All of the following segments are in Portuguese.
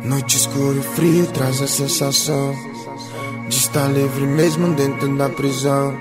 Noite escura e frio traz a sensação de estar livre mesmo dentro da prisão.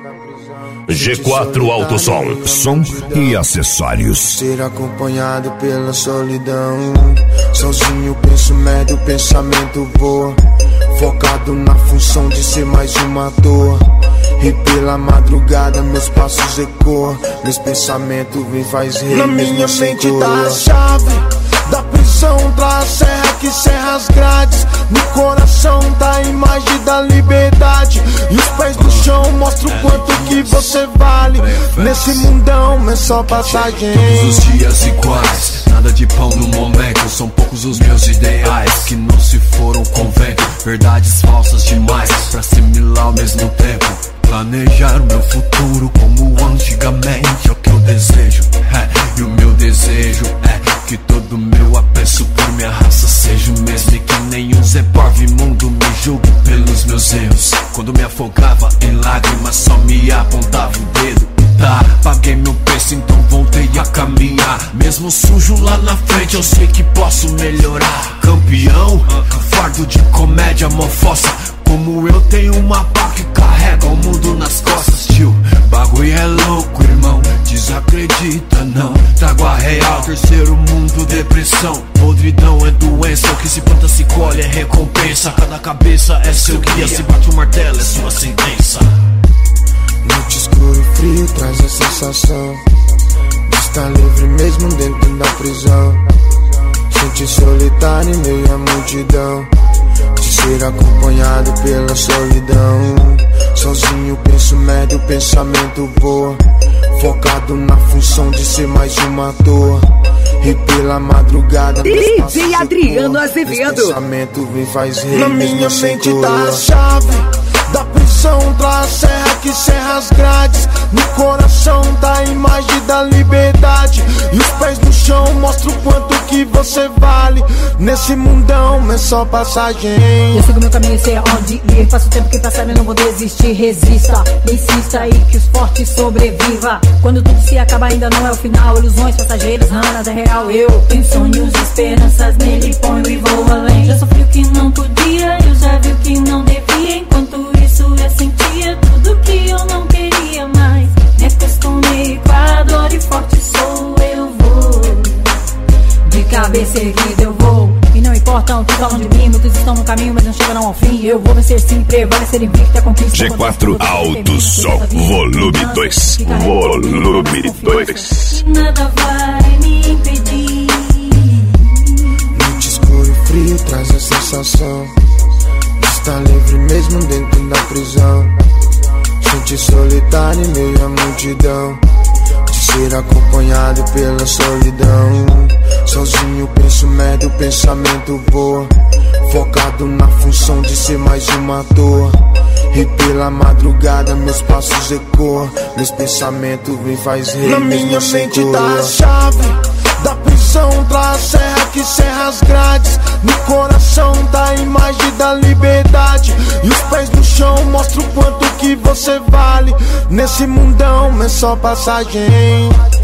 G4 Autosom, som e acessórios. Ser acompanhado pela solidão. Sozinho penso merda, o pensamento voa. Focado na função de ser mais uma ator. E pela madrugada meus passos ecoam. Meus pensamentos vêm faz rir. Na minha mente tá a chave da prisão, traz a serra que serra as grades. No coração tá a imagem da liberdade. E os pés no chão mostram o quanto que você vale. Nesse mundão é só passagem. Todos os dias iguais, nada de pão no momento. São poucos os meus ideais que não se foram com vento. Verdades falsas demais pra assimilar ao mesmo tempo. Planejar o meu futuro como antigamente é o que eu desejo. E o meu desejo é que todo meu apreço por minha raça seja o mesmo. E que nenhum Zé Porve imundo me julgue pelos meus erros. Quando me afogava em lágrimas só me apontava o dedo. Tá, paguei meu preço então voltei a caminhar. Mesmo sujo lá na frente eu sei que posso melhorar. Campeão, fardo de comédia mofossa. Como eu tenho uma pá que carrega o mundo nas costas, tio. Bagulho é louco, irmão, desacredita não. Trago a real, terceiro mundo, depressão. Podridão é doença, o que se planta se colhe é recompensa. Cada cabeça é seu guia, se bate o martelo é sua sentença. Noite escura e frio traz a sensação de estar livre mesmo dentro da prisão. Sentir solitário em meio à multidão. De ser acompanhado pela solidão. Sozinho penso merda, o pensamento voa. Focado na função de ser mais uma ator. E pela madrugada DJ Adriano Azevedo. Pensamento vem faz rir. Na minha mente tá a chave da prisão, traz a serra que serra as grades. No coração tá a imagem da liberdade. E os pés no chão mostram o quanto que você vale. Nesse mundão é só passagem. Eu sigo meu caminho, sei aonde ir. Faço o tempo que passar e não vou desistir. Resista, insista e que os fortes sobreviva. Quando tudo se acaba ainda não é o final. Ilusões passageiras, nada é real. Eu tenho sonhos, esperanças, nele ponho e vou além. Já sofri o que não podia, eu já vi o que não devia. Enquanto isso eu sentia tudo que eu não queria mais. Me acostumei com a dor e forte sou eu vou. De cabeça erguida eu vou. E não importa o que falam de mim. Muitos estão no caminho mas não chegarão ao fim. Eu vou vencer sim, prevalecer invicto a conquista. G4 Autosom, volume 2. Volume 2. Nada vai me impedir. Noite escura e frio traz a sensação de estar livre mesmo dentro da prisão. Sentir solitário em meio à multidão. De ser acompanhado pela solidão. Sozinho penso merda, o pensamento voa. Focado na função de ser mais uma ator. E pela madrugada meus passos ecoam. Meus pensamentos vêm faz rir. Na minha mente tá a chave da prisão, traz a serra que serra as grades. No coração tá a imagem da liberdade. E os pés no chão mostram o quanto que você vale. Nesse mundão é só passagem.